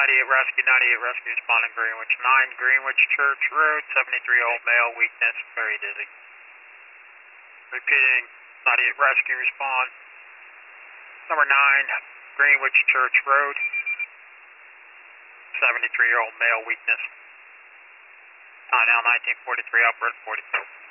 Rescue, 98 Rescue responding Greenwich. 9 Greenwich Church Road, 73-year-old male, weakness, very dizzy. Repeating, 98 Rescue respond. Number 9 Greenwich Church Road, 73-year-old male, weakness. Time now 1943, operator 42.